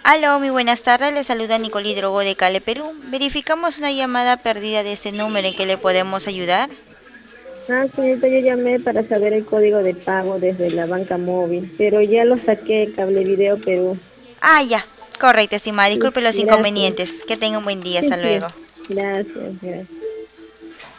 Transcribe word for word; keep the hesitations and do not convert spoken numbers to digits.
Aló, muy buenas tardes. Le saluda Nicole Hidrogo de Cale, Perú. Verificamos una llamada perdida de este número en que le podemos ayudar. Ah, señorita, yo llamé para saber el código de pago desde la banca móvil, pero ya lo saqué, Cable Video Perú. Ah, ya. Correcto, estimada. Sí, Disculpe los gracias. inconvenientes. Que tenga un buen día. Sí, Hasta luego. sí, gracias, gracias.